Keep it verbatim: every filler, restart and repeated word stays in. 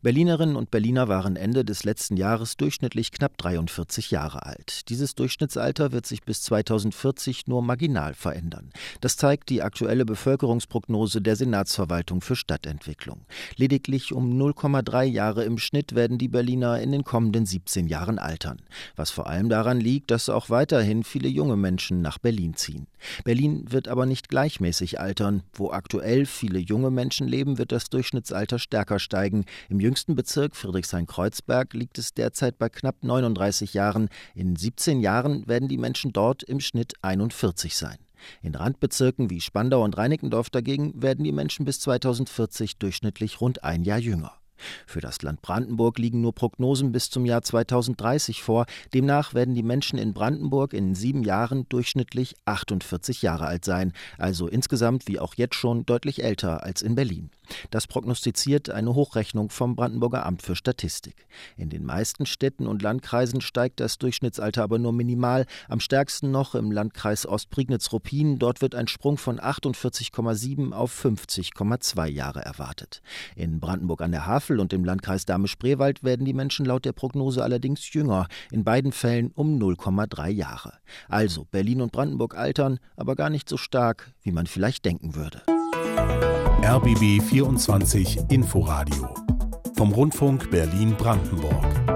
Berlinerinnen und Berliner waren Ende des letzten Jahres durchschnittlich knapp dreiundvierzig Jahre alt. Dieses Durchschnittsalter wird sich bis zweitausendvierzig nur marginal verändern. Das zeigt die aktuelle Bevölkerungsprognose der Senatsverwaltung für Stadtentwicklung. Lediglich um null Komma drei Jahre im Schnitt werden die Berliner in den kommenden siebzehn Jahren altern. Was vor allem daran liegt, dass auch weiterhin viele junge Menschen nach Berlin ziehen. Berlin wird aber nicht gleichmäßig altern. Wo aktuell viele junge Menschen leben, wird das Durchschnittsalter stärker steigen. Im jüngsten Bezirk Friedrichshain-Kreuzberg liegt es derzeit bei knapp neununddreißig Jahren. In siebzehn Jahren werden die Menschen dort im Schnitt einundvierzig sein. In Randbezirken wie Spandau und Reinickendorf dagegen werden die Menschen bis zweitausendvierzig durchschnittlich rund ein Jahr jünger. Für das Land Brandenburg liegen nur Prognosen bis zum Jahr zweitausenddreißig vor. Demnach werden die Menschen in Brandenburg in sieben Jahren durchschnittlich achtundvierzig Jahre alt sein, also insgesamt wie auch jetzt schon deutlich älter als in Berlin. Das prognostiziert eine Hochrechnung vom Brandenburger Amt für Statistik. In den meisten Städten und Landkreisen steigt das Durchschnittsalter aber nur minimal. Am stärksten noch im Landkreis Ostprignitz-Ruppin. Dort wird ein Sprung von achtundvierzig Komma sieben auf fünfzig Komma zwei Jahre erwartet. In Brandenburg an der Havel und im Landkreis Dahme-Spreewald werden die Menschen laut der Prognose allerdings jünger, in beiden Fällen um null Komma drei Jahre. Also Berlin und Brandenburg altern, aber gar nicht so stark, wie man vielleicht denken würde. R B B vierundzwanzig Inforadio vom Rundfunk Berlin-Brandenburg.